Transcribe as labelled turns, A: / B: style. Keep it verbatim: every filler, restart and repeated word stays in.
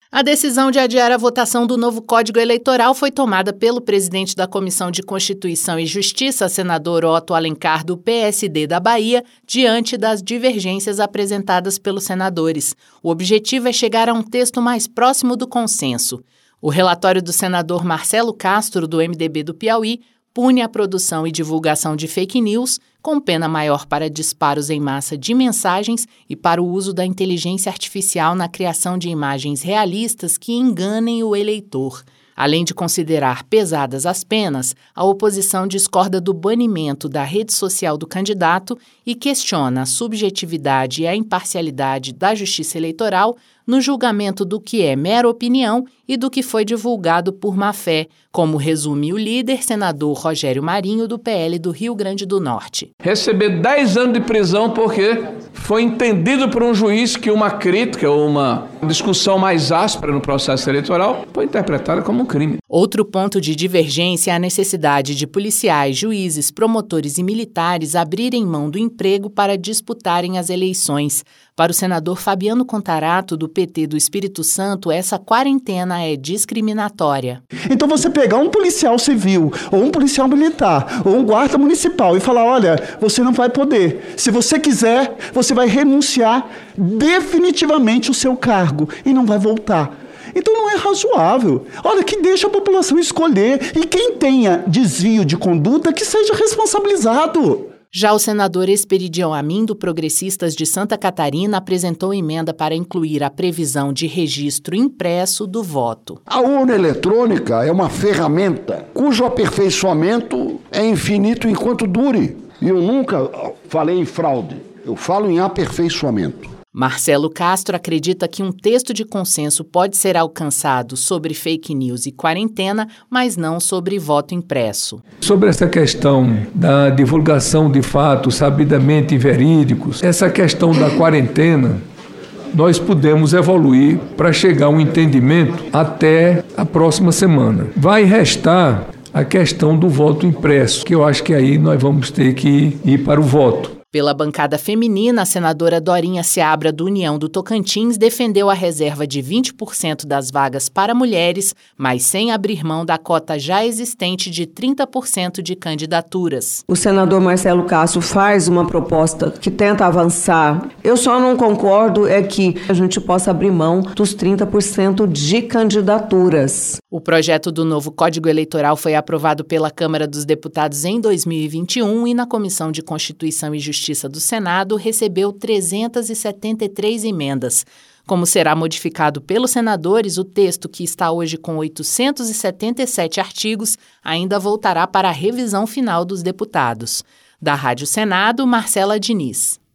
A: A decisão de adiar a votação do novo Código Eleitoral foi tomada pelo presidente da Comissão de Constituição e Justiça, senador Otto Alencar, do P S D da Bahia, diante das divergências apresentadas pelos senadores. O objetivo é chegar a um texto mais próximo do consenso. O relatório do senador Marcelo Castro, do M D B do Piauí, pune a produção e divulgação de fake news, com pena maior para disparos em massa de mensagens e para o uso da inteligência artificial na criação de imagens realistas que enganem o eleitor. Além de considerar pesadas as penas, a oposição discorda do banimento da rede social do candidato e questiona a subjetividade e a imparcialidade da Justiça Eleitoral no julgamento do que é mera opinião e do que foi divulgado por má-fé, como resume o líder senador Rogério Marinho, do P L do Rio Grande do Norte.
B: Receber dez anos de prisão porque foi entendido por um juiz que uma crítica ou uma discussão mais áspera no processo eleitoral foi interpretada como um crime.
A: Outro ponto de divergência é a necessidade de policiais, juízes, promotores e militares abrirem mão do emprego para disputarem as eleições. Para o senador Fabiano Contarato, do P T do Espírito Santo, essa quarentena é discriminatória.
C: Então você pegar um policial civil, ou um policial militar, ou um guarda municipal e falar, olha, você não vai poder. Se você quiser, você vai renunciar definitivamente o seu cargo e não vai voltar. Então não é razoável. Olha, que deixa a população escolher e quem tenha desvio de conduta que seja responsabilizado.
A: Já o senador Esperidião Amin, do Progressistas de Santa Catarina, apresentou emenda para incluir a previsão de registro impresso do voto.
D: A urna eletrônica é uma ferramenta cujo aperfeiçoamento é infinito enquanto dure. E eu nunca falei em fraude, eu falo em aperfeiçoamento.
A: Marcelo Castro acredita que um texto de consenso pode ser alcançado sobre fake news e quarentena, mas não sobre voto impresso.
E: Sobre essa questão da divulgação de fatos sabidamente verídicos, essa questão da quarentena, nós podemos evoluir para chegar a um entendimento até a próxima semana. Vai restar a questão do voto impresso, que eu acho que aí nós vamos ter que ir para o voto.
A: Pela bancada feminina, a senadora Dorinha Seabra, do União do Tocantins, defendeu a reserva de vinte por cento das vagas para mulheres, mas sem abrir mão da cota já existente de trinta por cento de candidaturas.
F: O senador Marcelo Castro faz uma proposta que tenta avançar. Eu só não concordo é que a gente possa abrir mão dos trinta por cento de candidaturas.
A: O projeto do novo Código Eleitoral foi aprovado pela Câmara dos Deputados em dois mil e vinte e um e na Comissão de Constituição e Justiça Justiça do Senado recebeu trezentas e setenta e três emendas. Como será modificado pelos senadores, o texto, que está hoje com oitocentos e setenta e sete artigos, ainda voltará para a revisão final dos deputados. Da Rádio Senado, Marcela Diniz.